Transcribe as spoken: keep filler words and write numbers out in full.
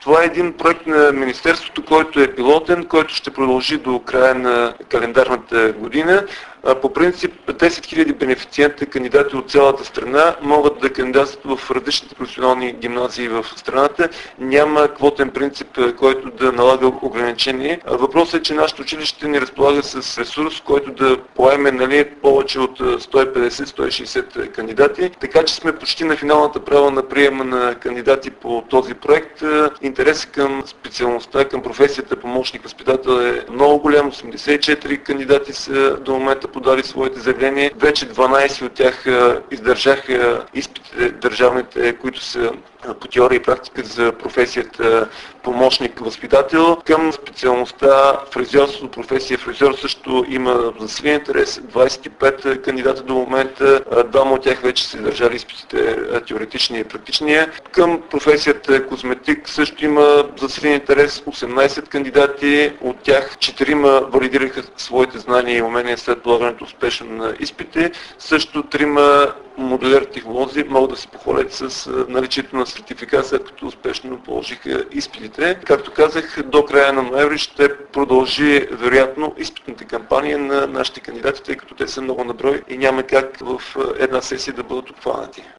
Това е един проект на Министерството, който е пилотен, който ще продължи до края на календарната година. По принцип десет хиляди бенефициенти, кандидати от цялата страна, могат да кандидатстват в различните професионални гимназии в страната. Няма квотен принцип, който да налага ограничение. Въпросът е, че нашето училище ни разполага с ресурс, който да поеме, нали, повече от сто и петдесет до сто и шейсет кандидати. Така че сме почти на финалната права на приема на кандидати по този проект. Интересът към специалността, към професията помощник възпитател е много голям. осемдесет и четири кандидати са до момента подали своите заявления. Вече дванадесет от тях издържаха изпитите държавните, които са по теория и практика за професията помощник-възпитател. Към специалността фризьорство, професия фризьор също има засилен интерес. двадесет и пет кандидата до момента, двама от тях вече са държали изпитите теоретичния и практичния. Към професията козметик също има засилен интерес. осемнадесет кандидати, от тях четирима валидираха своите знания и умения след полагането успешно на изпити. Също трима моделер технолози могат да се похвалят с наличието на сертификат, след като успешно положиха изпитите. Както казах, до края на ноември ще продължи вероятно изпитната кампания на нашите кандидати, тъй като те са много на брой и няма как в една сесия да бъдат обхванати.